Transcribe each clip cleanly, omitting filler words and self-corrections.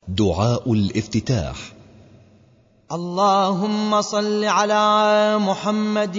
دعاء الافتتاح. اللهم صل على محمد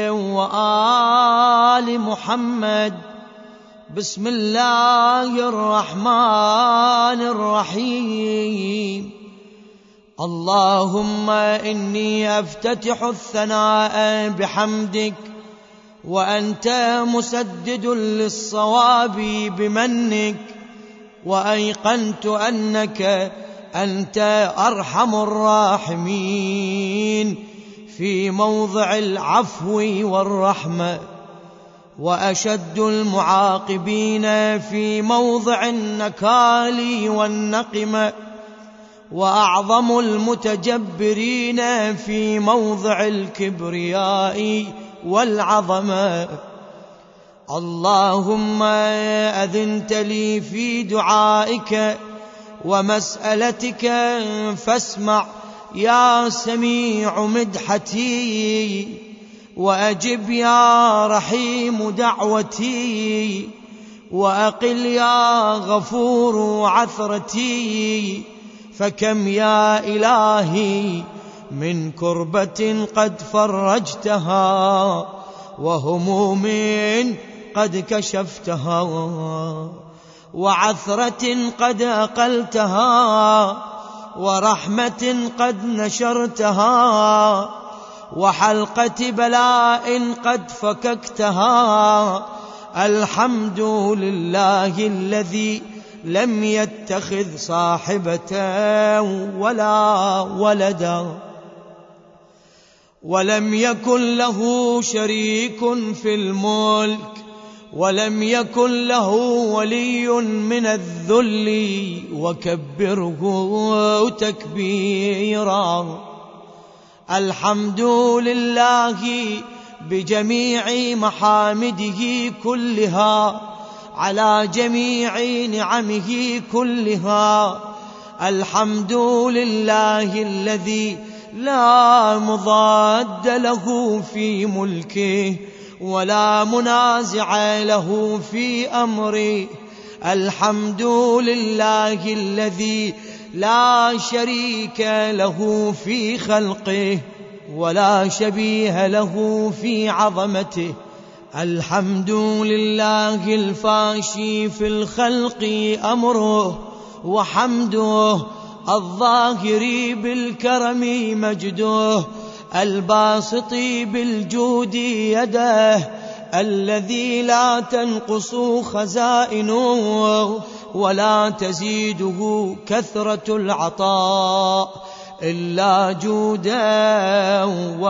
وآل محمد. بسم الله الرحمن الرحيم. اللهم إني أفتتح الثناء بحمدك، وأنت مسدد للصواب بمنك، وأيقنت أنك أنت أرحم الراحمين في موضع العفو والرحمة، وأشد المعاقبين في موضع النكال والنقمة، وأعظم المتجبرين في موضع الكبرياء والعظمة. اللهم أذنت لي في دعائك ومسألتك فاسمع يا سميع مدحتي، وأجب يا رحيم دعوتي، وأقل يا غفور عثرتي. فكم يا إلهي من كربة قد فرجتها، وهموم قد كشفتها، وعثرة قد أقلتها، ورحمة قد نشرتها، وحلقة بلاء قد فككتها. الحمد لله الذي لم يتخذ صاحبة ولا ولدا، ولم يكن له شريك في الملك، ولم يكن له ولي من الذل، وكبره تكبيرا. الحمد لله بجميع محامده كلها، على جميع نعمه كلها. الحمد لله الذي لا مضاد له في ملكه، ولا منازع له في أمره. الحمد لله الذي لا شريك له في خلقه، ولا شبيه له في عظمته. الحمد لله الفاشي في الخلق أمره وحمده، الظاهر بالكرم مجده، الباسط بالجود يده، الذي لا تنقص خزائنه ولا تزيده كثرة العطاء إلا جودا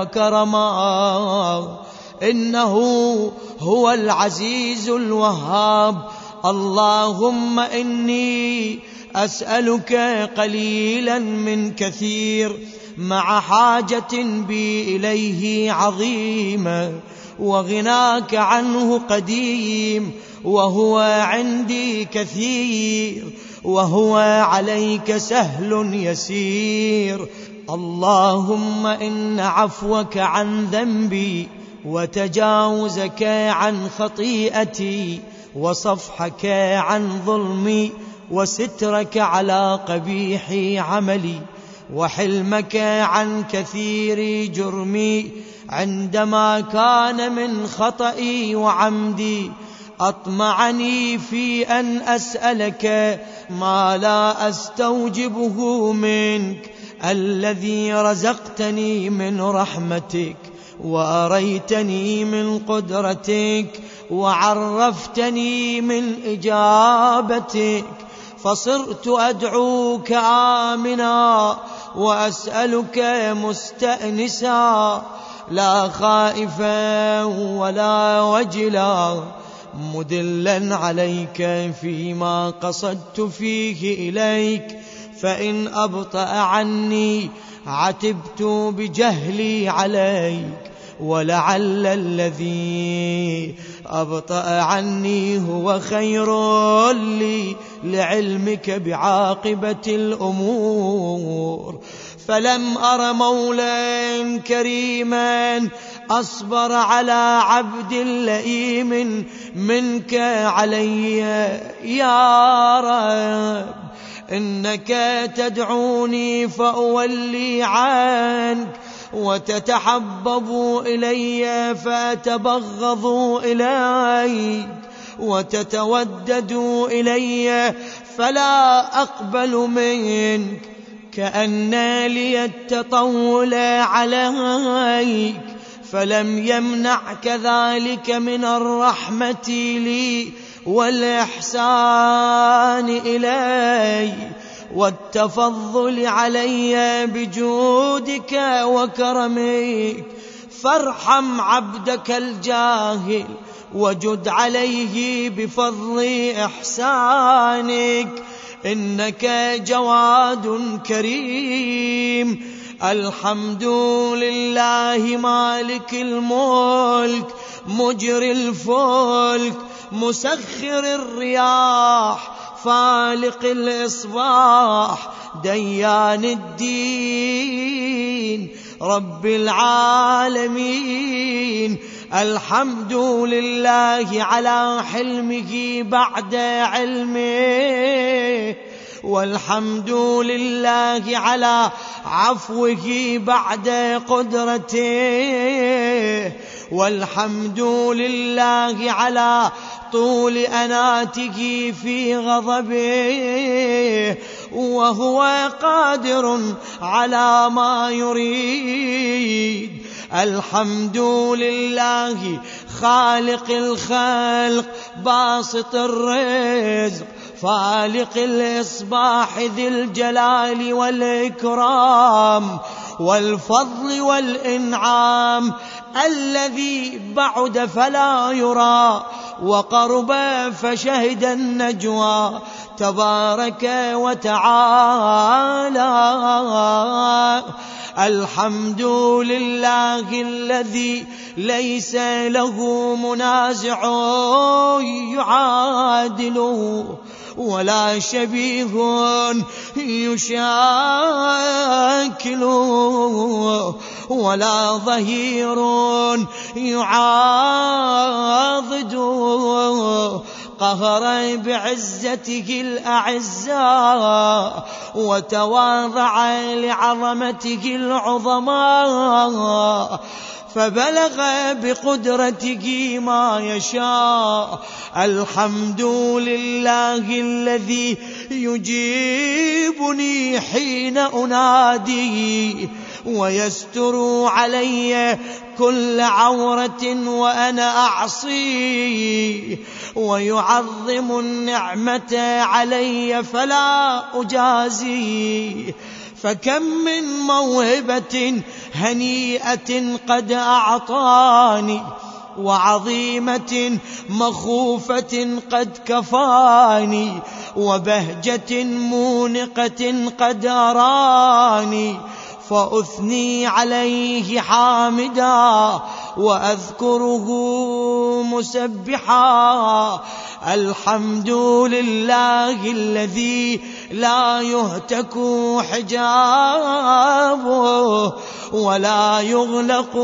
وكرما. إنه هو العزيز الوهاب. اللهم إني أسألك قليلا من كثير، مع حاجة بي إليه عظيمة، وغناك عنه قديم، وهو عندي كثير، وهو عليك سهل يسير. اللهم إن عفوك عن ذنبي، وتجاوزك عن خطيئتي، وصفحك عن ظلمي، وسترك على قبيح عملي، وحلمك عن كثير جرمي، عندما كان من خطئي وعمدي أطمعني في أن أسألك ما لا أستوجبه منك، الذي رزقتني من رحمتك، وأريتني من قدرتك، وعرفتني من إجابتك. فصرت أدعوك آمنا، وأسألك مستأنسا، لا خائفا ولا وجلا، مدلا عليك فيما قصدت فيه إليك. فإن أبطأ عني عتبت بجهلي عليك، ولعل الذي أبطأ عني هو خير لي لعلمك بعاقبة الأمور. فلم أر مولا كريما أصبر على عبد لئيم منك علي يا رب. إنك تدعوني فأولي عنك، وتتحبب إلي فأتبغض إليك، وتتودد إلي فلا أقبل منك، كأن لي التطول عليك، فلم يمنعك ذلك من الرحمة لي والإحسان إلي والتفضل علي بجودك وكرمك، فارحم عبدك الجاهل وجد عليه بفضل إحسانك، إنك جواد كريم. الحمد لله مالك الملك مجري الفلك مسخر الرياح فالق الإصباح ديان الدين رب العالمين. الحمد لله على حلمه بعد علمه، والحمد لله على عفوه بعد قدرته، والحمد لله على طول أناته في غضبه، وهو قادر على ما يريد. الحمد لله خالق الخلق باسط الرزق فالق الإصباح ذي الجلال والإكرام والفضل والإنعام، الذي بعد فلا يرى وقرب فشهد النجوى تبارك وتعالى. الحمد لله الذي ليس له منازع يعادله، ولا شبيه يشاكله، ولا ظهير يعاضده، قهر بعزته الأعزاء وتواضع لعظمته العظماء، فبلغ بقدرته ما يشاء. الحمد لله الذي يجيبني حين أنادي، ويستر علي كل عورة وأنا أعصي، ويعظم النعمة علي فلا أجازي. فكم من موهبة هنيئة قد أعطاني، وعظيمة مخوفة قد كفاني، وبهجة مونقة قد أراني، فأثني عليه حامدا وأذكره مسبحا. الحمد لله الذي لا يهتك حجابه، ولا يغلق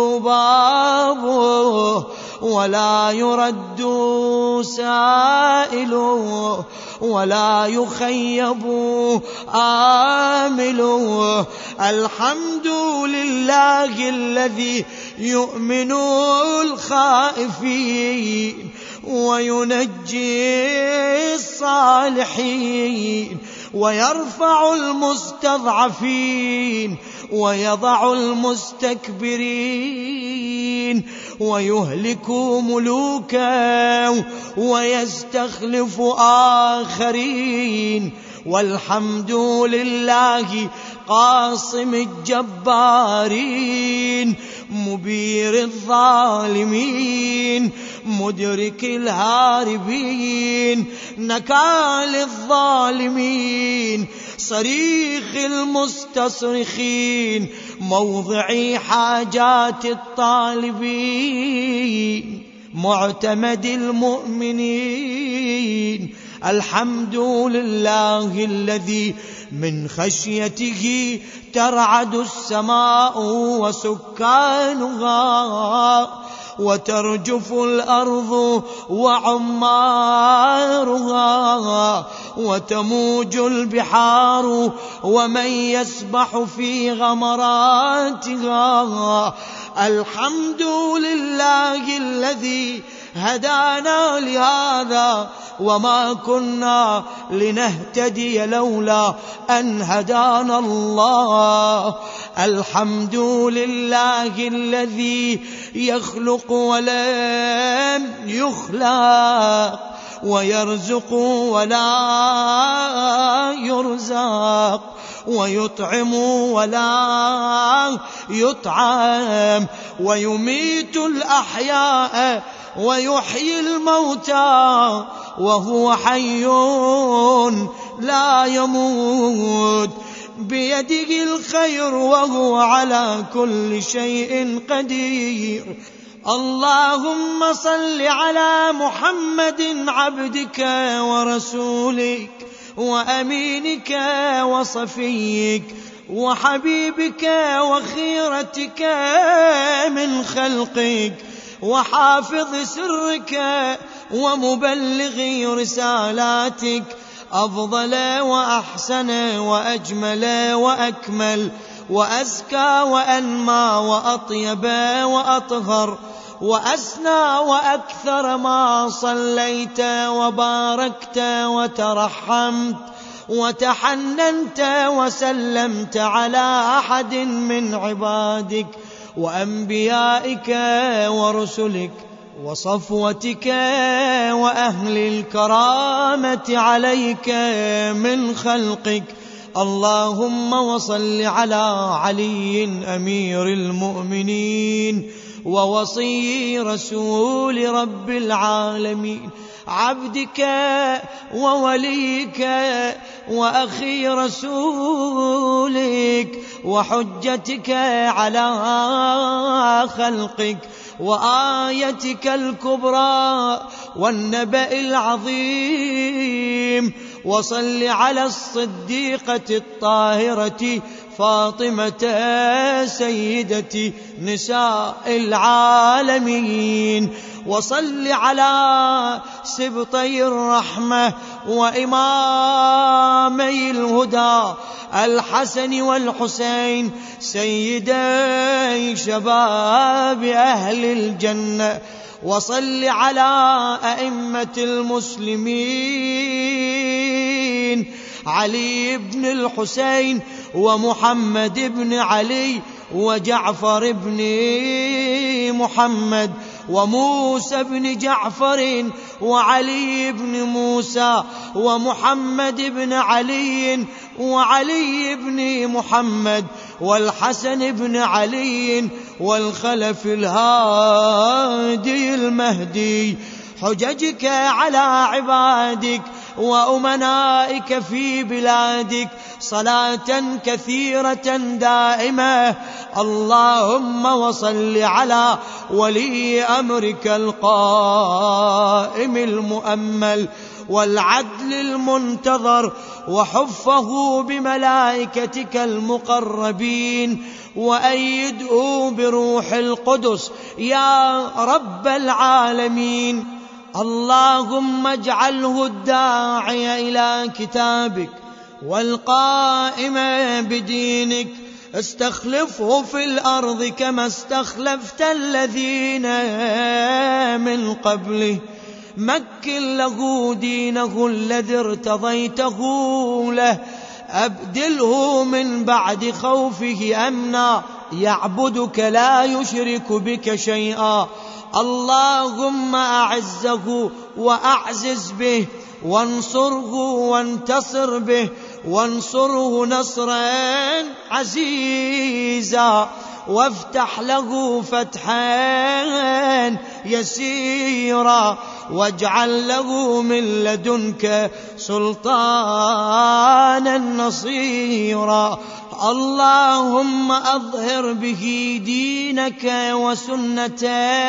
بابه، ولا يرد سائله، ولا يخيب آمله. الحمد لله الذي يؤمن الخائفين وينجي الصالحين، ويرفع المستضعفين ويضع المستكبرين، ويهلك ملوكا ويستخلف آخرين. والحمد لله قاصم الجبارين مبير الظالمين مدرك الهاربين نكال الظالمين صريخ المستصرخين موضع حاجات الطالبين معتمد المؤمنين. الحمد لله الذي من خشيته ترعد السماء وسكانها، وترجف الأرض وعمارها وتموج البحار ومن يسبح في غمراتها. الحمد لله الذي هدانا لهذا وما كنا لنهتدي لولا أن هدانا الله. الحمد لله الذي يخلق ولم يخلق ويرزق ولا يرزق ويطعم ولا يطعم ويميت الأحياء ويحيي الموتى وهو حي لا يموت بيده الخير وهو على كل شيء قدير. اللهم صل على محمد عبدك ورسولك وأمينك وصفيك وحبيبك وخيرتك من خلقك وحافظ سرك ومبلغ رسالاتك أفضل وأحسن وأجمل وأكمل وأزكى وأنمى وأطيب وأطهر وأسنى وأكثر ما صليت وباركت وترحمت وتحننت وسلمت على أحد من عبادك وأنبيائك ورسلك وصفوتك وأهل الكرامة عليك من خلقك. اللهم وصل على علي أمير المؤمنين ووصي رسول رب العالمين عبدك ووليك وأخي رسولك وحجتك على خلقك وآيتك الكبرى والنبأ العظيم. وصل على الصديقة الطاهرة فاطمة سيدة نساء العالمين. وصل على سبطي الرحمة وإمامي الهدى الحسن والحسين سيدي شباب أهل الجنة. وصل على أئمة المسلمين علي بن الحسين ومحمد بن علي وجعفر بن محمد وموسى بن جعفر وعلي بن موسى ومحمد بن علي وعلي بن محمد والحسن بن علي والخلف الهادي المهدي. حججك على عبادك وأمنائك في بلادك صلاة كثيرة دائمة. اللهم وصل على ولي أمرك القائم المؤمل والعدل المنتظر وحفه بملائكتك المقربين وأيده بروح القدس يا رب العالمين. اللهم اجعله الداعي إلى كتابك والقائم بدينك. استخلفه في الأرض كما استخلفت الذين من قبله. مكن له دينه الذي ارتضيته له. أبدله من بعد خوفه أمنا يعبدك لا يشرك بك شيئا. اللهم أعزه وأعزز به وانصره وانتصر به وانصره نصرا عزيزا وافتح له فتحا يسيرا واجعل له من لدنك سلطانا نصيرا. اللهم أظهر به دينك وسنة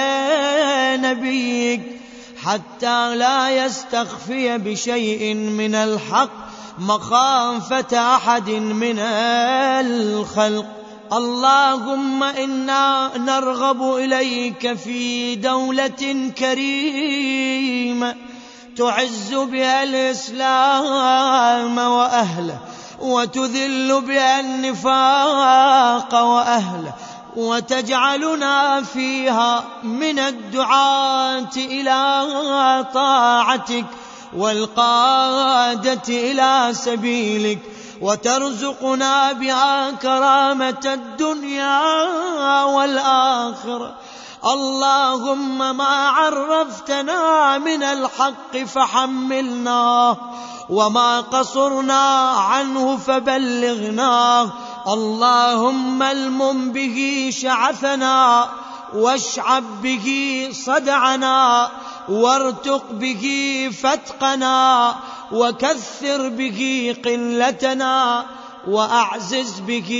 نبيك حتى لا يستخفي بشيء من الحق مخافة أحد من الخلق. اللهم إنا نرغب إليك في دولة كريمة تعز بها الإسلام وأهله، وتذل بها النفاق وأهله، وتجعلنا فيها من الدعاة إلى طاعتك والقادة إلى سبيلك، وترزقنا بها كرامة الدنيا والآخرة. اللهم ما عرفتنا من الحق فحملنا، وما قصرنا عنه فبلغنا. اللهم المم به شعثنا، واشعب به صدعنا، وارتق به فتقنا، وكثر به قلتنا، وأعزز به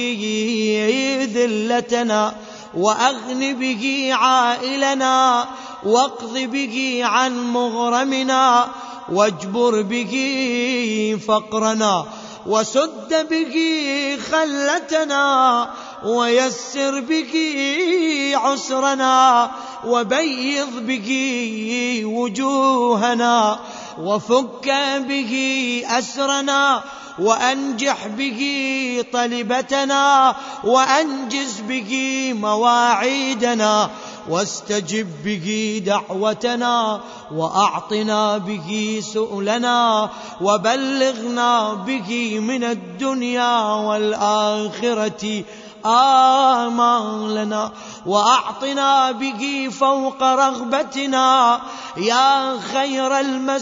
ذلتنا، وأغن به عائلنا، واقض به عن مغرمنا، واجبر به فقرنا، وسد به خلتنا، ويسر به عسرنا، وبيض به وجوهنا، وفك به أسرنا، وأنجح به طلبتنا، وأنجز به مواعيدنا، واستجب به دعوتنا، وأعطنا به سؤلنا، وبلغنا به من الدنيا والآخرة آمالنا، وأعطنا به فوق رغبتنا يا خير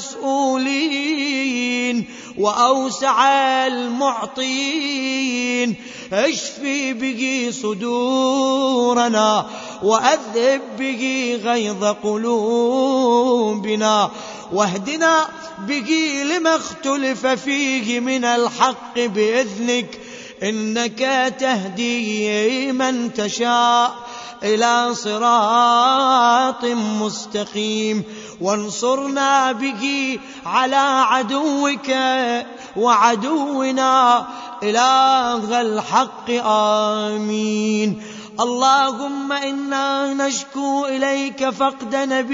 المسؤولين وأوسع المعطين. اشفي به صدورنا، وأذهب به غيظ قلوبنا، واهدنا به لما اختلف فيه من الحق بإذنك، إنك تهدي من تشاء إلى صراط مستقيم. وانصرنا به على عدوك وعدونا إله الحق آمين. اللهم إنا نشكو إليك فقد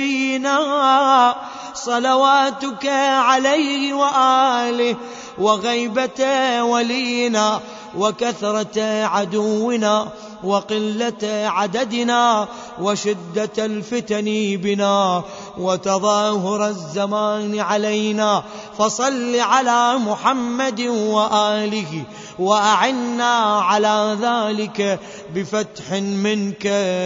نبينا صلواتك عليه وآله، وغيبة ولينا، وكثرة عدونا، وقلة عددنا، وشدة الفتن بنا، وتظاهر الزمان علينا. فصل على محمد وآله، وأعنا على ذلك بفتح منك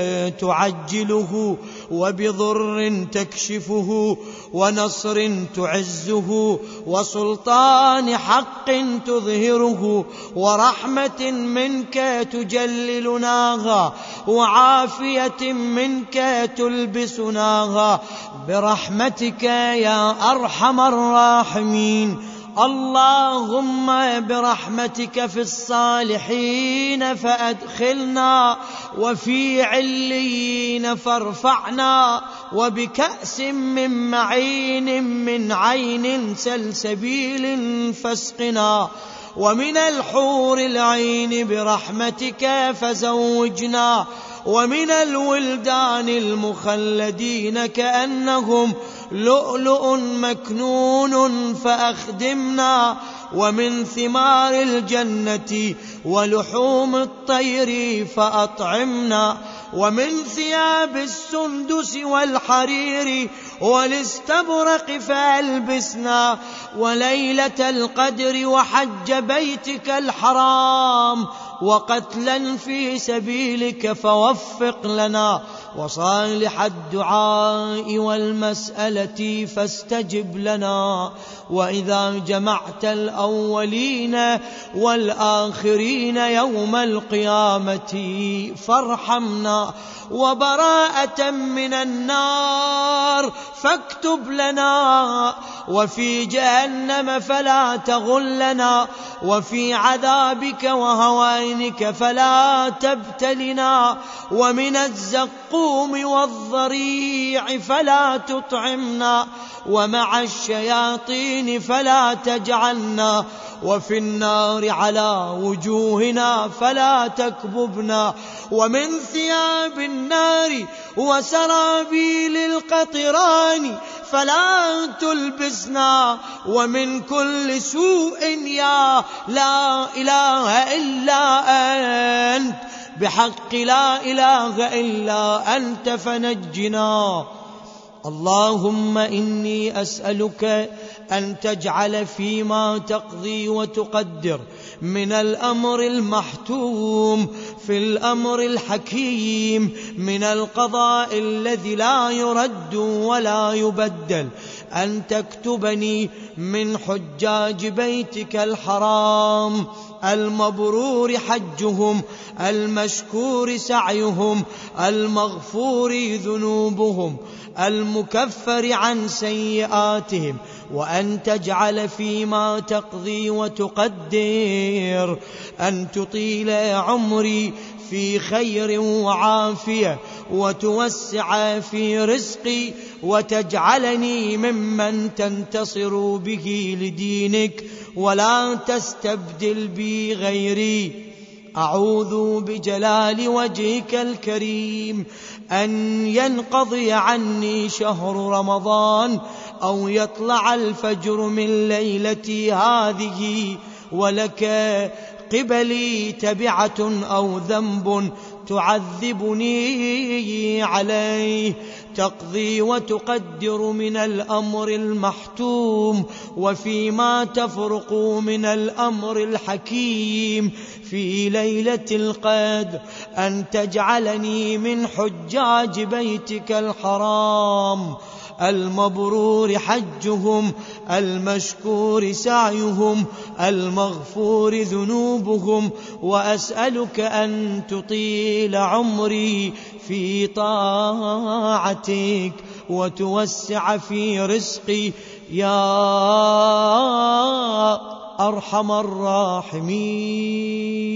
تعجله، وبضر تكشفه، ونصر تعزه، وسلطان حق تظهره، ورحمة منك تجللناها، وعافية منك تلبسناها، برحمتك يا أرحم الراحمين. اللهم برحمتك في الصالحين فأدخلنا، وفي عليين فارفعنا، وبكأس من معين من عين سلسبيل فاسقنا، ومن الحور العين برحمتك فزوجنا، ومن الولدان المخلدين كأنهم لؤلؤ مكنون فأخدمنا، ومن ثمار الجنة ولحوم الطير فأطعمنا، ومن ثياب السندس والحرير والاستبرق فألبسنا، وليلة القدر وحج بيتك الحرام وقتلا في سبيلك فوفق لنا، وصالح الدعاء والمسألة فاستجب لنا. وإذا جمعت الأولين والآخرين يوم القيامة فارحمنا، وبراءة من النار فاكتب لنا، وفي جهنم فلا تغلنا، وفي عذابك وهوانك فلا تبتلنا، ومن الزقوم والضريع فلا تطعمنا، ومع الشياطين فلا تجعلنا، وفي النار على وجوهنا فلا تكببنا، ومن ثياب النار وسرابيل القطران فلا تلبسنا، ومن كل سوء يا لا إله إلا أنت، بحق لا إله إلا أنت فنجنا. اللهم إني أسألك أن تجعل فيما تقضي وتقدر من الأمر المحتوم في الأمر الحكيم، من القضاء الذي لا يرد ولا يبدل، أن تكتبني من حجاج بيتك الحرام المبرور حجهم، المشكور سعيهم، المغفور ذنوبهم، المكفر عن سيئاتهم، وأن تجعل فيما تقضي وتقدر أن تطيل عمري في خير وعافية، وتوسع في رزقي، وتجعلني ممن تنتصر به لدينك، ولا تستبدل بي غيري. أعوذ بجلال وجهك الكريم أن ينقضي عني شهر رمضان، أو يطلع الفجر من ليلتي هذه ولك قبلي تبعة أو ذنب تعذبني عليه، تقضي وتقدر من الأمر المحتوم، وفيما تفرق من الأمر الحكيم في ليلة القدر، أن تجعلني من حجاج بيتك الحرام المبرور حجهم، المشكور سعيهم، المغفور ذنوبهم، وأسألك أن تطيل عمري في طاعتك، وتوسع في رزقي يا أرحم الراحمين.